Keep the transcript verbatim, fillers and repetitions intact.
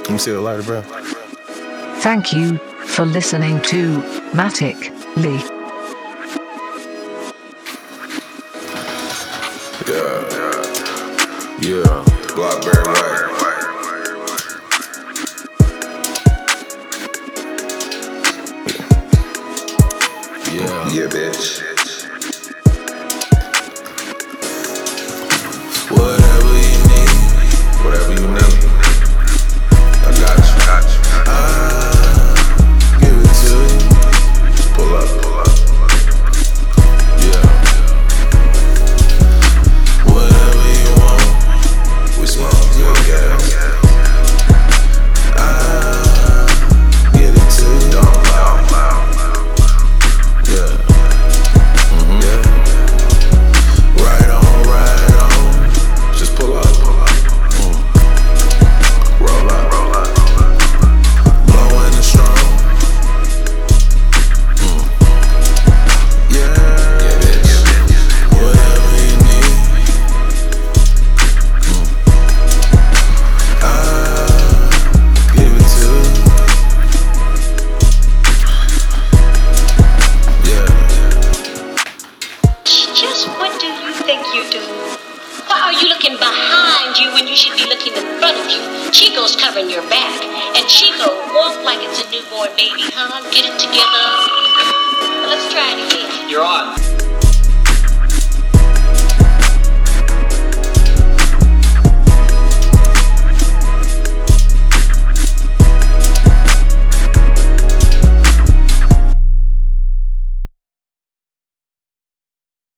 Let me see the lighter, bro. Thank you for listening to Matic Lee. Yeah, yeah, Blackberry White. Yeah, yeah, bitch. Whatever you need, whatever you need, I got you. Got you. I give it to you. Just pull up, pull up. Yeah. Whatever you want, we smoke good gas. I get it to you. Don't lie. Yeah. Mm-hmm. Yeah. Right on, right on. Just pull up, pull up. Mm. Roll up, roll up, roll up. Blowing the strong. Mm. Yeah, yeah, bitch. Whatever you need. Mm. I give it to you. Yeah. Just what do you think you do? Why are you looking behind you when you should be looking in front of you? Chico's covering your back, and Chico walk like it's a newborn baby, huh? Get it together. Let's try it again. You're on.